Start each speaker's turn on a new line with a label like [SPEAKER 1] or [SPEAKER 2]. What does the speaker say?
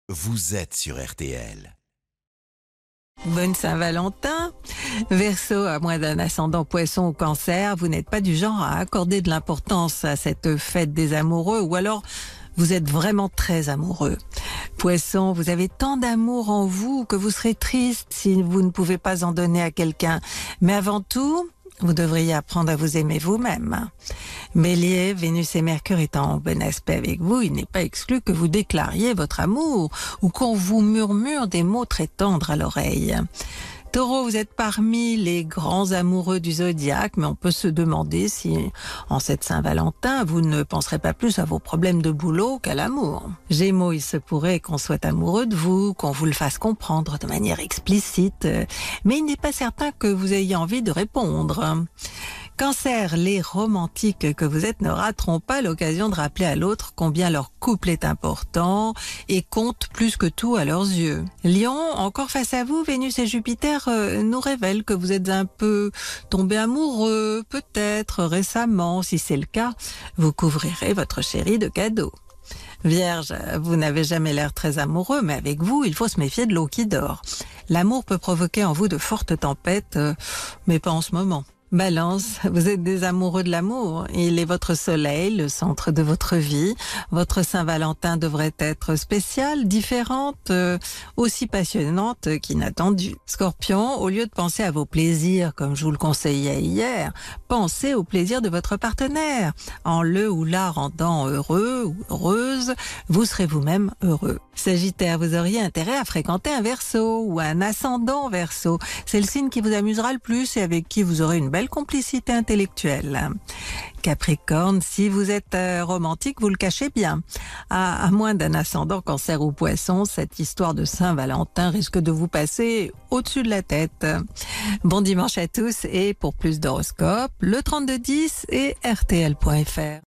[SPEAKER 1] vous êtes sur RTL.
[SPEAKER 2] Bonne Saint-Valentin. Verseau, à moins d'un ascendant poisson ou cancer, vous n'êtes pas du genre à accorder de l'importance à cette fête des amoureux, ou alors vous êtes vraiment très amoureux. Poisson, vous avez tant d'amour en vous que vous serez triste si vous ne pouvez pas en donner à quelqu'un. Mais avant tout, vous devriez apprendre à vous aimer vous-même. Bélier, Vénus et Mercure étant en bon aspect avec vous, il n'est pas exclu que vous déclariez votre amour ou qu'on vous murmure des mots très tendres à l'oreille. Taureau, vous êtes parmi les grands amoureux du zodiaque, mais on peut se demander si, en cette Saint-Valentin, vous ne penserez pas plus à vos problèmes de boulot qu'à l'amour. Gémeaux, il se pourrait qu'on soit amoureux de vous, qu'on vous le fasse comprendre de manière explicite, mais il n'est pas certain que vous ayez envie de répondre. Cancer, les romantiques que vous êtes ne rateront pas l'occasion de rappeler à l'autre combien leur couple est important et compte plus que tout à leurs yeux. Lion, encore face à vous, Vénus et Jupiter nous révèlent que vous êtes un peu tombé amoureux, peut-être récemment. Si c'est le cas, vous couvrirez votre chéri de cadeaux. Vierge, vous n'avez jamais l'air très amoureux, mais avec vous, il faut se méfier de l'eau qui dort. L'amour peut provoquer en vous de fortes tempêtes, mais pas en ce moment. Balance, vous êtes des amoureux de l'amour. Il est votre soleil, le centre de votre vie. Votre Saint-Valentin devrait être spéciale, différente, aussi passionnante qu'inattendue. Scorpion, au lieu de penser à vos plaisirs, comme je vous le conseillais hier, pensez aux plaisirs de votre partenaire. En le ou la rendant heureux ou heureuse, vous serez vous-même heureux. Sagittaire, vous auriez intérêt à fréquenter un Verseau ou un ascendant Verseau. C'est le signe qui vous amusera le plus et avec qui vous aurez une belle complicité intellectuelle. Capricorne, si vous êtes romantique, vous le cachez bien. À moins d'un ascendant Cancer ou Poisson, cette histoire de Saint-Valentin risque de vous passer au-dessus de la tête. Bon dimanche à tous et pour plus d'horoscopes, le 3210 et rtl.fr.